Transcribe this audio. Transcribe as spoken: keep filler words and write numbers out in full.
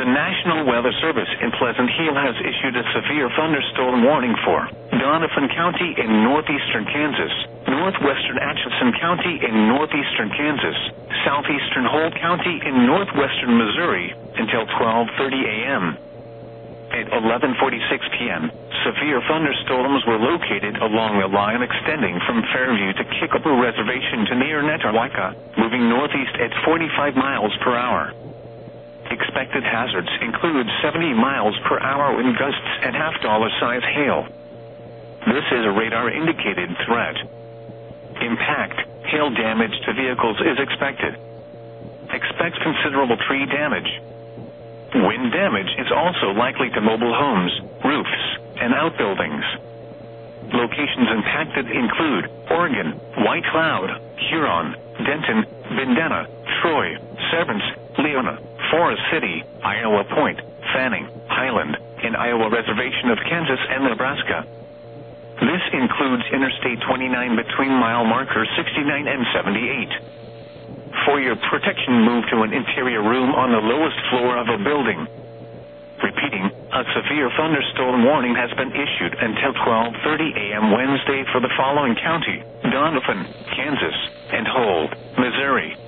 The National Weather Service in Pleasant Hill has issued a severe thunderstorm warning for Donovan County in northeastern Kansas, northwestern Atchison County in northeastern Kansas, southeastern Holt County in northwestern Missouri until twelve thirty a m At eleven forty-six p m, severe thunderstorms were located along the line extending from Fairview to Kickapoo Reservation to near Netawaka, moving northeast at forty-five miles per hour. Expected hazards include seventy miles per hour wind gusts and half-dollar size hail. This is a radar-indicated threat. Impact, hail damage to vehicles is expected. Expect considerable tree damage. Wind damage is also likely to mobile homes, roofs, and outbuildings. Locations impacted include Oregon, White Cloud, Huron, Denton, Bandana, Troy, Severance, Leona, Forest City, Iowa Point, Fanning, Highland, and Iowa Reservation of Kansas and Nebraska. This includes Interstate twenty-nine between mile markers sixty-nine and seventy-eight. For your protection, move to an interior room on the lowest floor of a building. Repeating, a severe thunderstorm warning has been issued until twelve thirty a m Wednesday for the following county: Donovan, Kansas, and Holt, Missouri.